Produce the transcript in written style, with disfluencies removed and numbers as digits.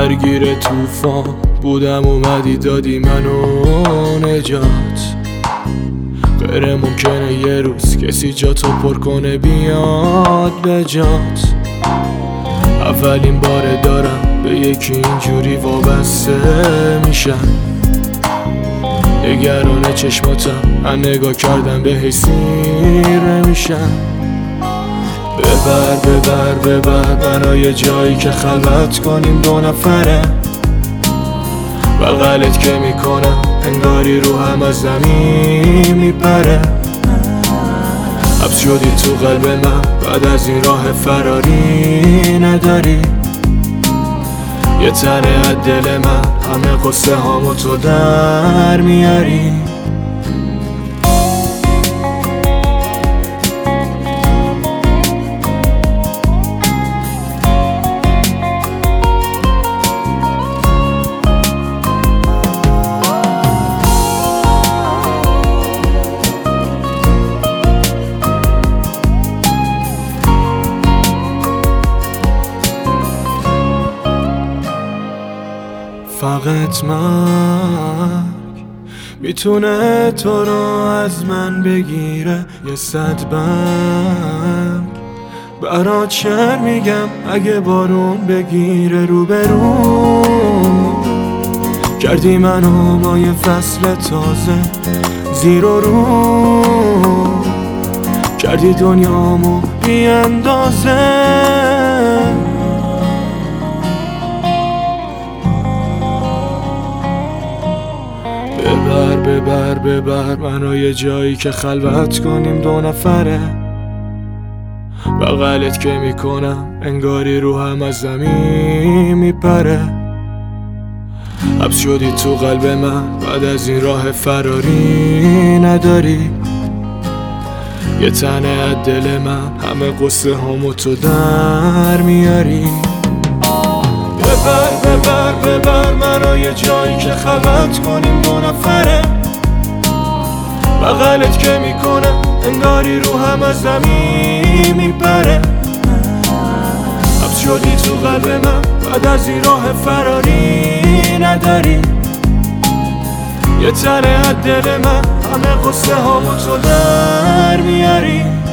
درگیر طوفان بودم، اومدی دادی منو نجات. غیر ممکنه یه روز کسی جاتو پر کنه بیاد به جات. اولین باره دارم به یکی اینجوری وابسته میشم. نگران چشماتم، من نگاه کردم به سیر نمیشم. ببر منو یه جایی که خلوت کنیم دو نفره. بغلت که میکنم انگاری روحم از زمین میپره. حبس شدی تو قلب من، بعد از این راه فراری نداری. یه تنه از دل من، همه قصه هامو تو در میاری. فقط مرگ میتونه تو رو از من بگیره. یه صد برگ برات شعر میگم اگه بارون بگیره. روبرو کردی منو با یه فصل تازه، زیر و رو کردی دنیامو بی اندازه. ببر منو یه جایی که خلوت کنیم دو نفره. بغلت که میکنم انگاری روحم از زمین میپره. حبس شدی تو قلب من، بعد از این راه فراری نداری. یه تنه از دل من، همه قصه هامو تو در میاری. ببر منو یه جایی که خلوت کنیم دو نفره. بغلت که میکنم انگاری روحم از زمین میپره. حبس شدی تو قلب من، بعد از این راه فراری نداری. یه تنه از دل من، همه قصه هامو تو در میاری.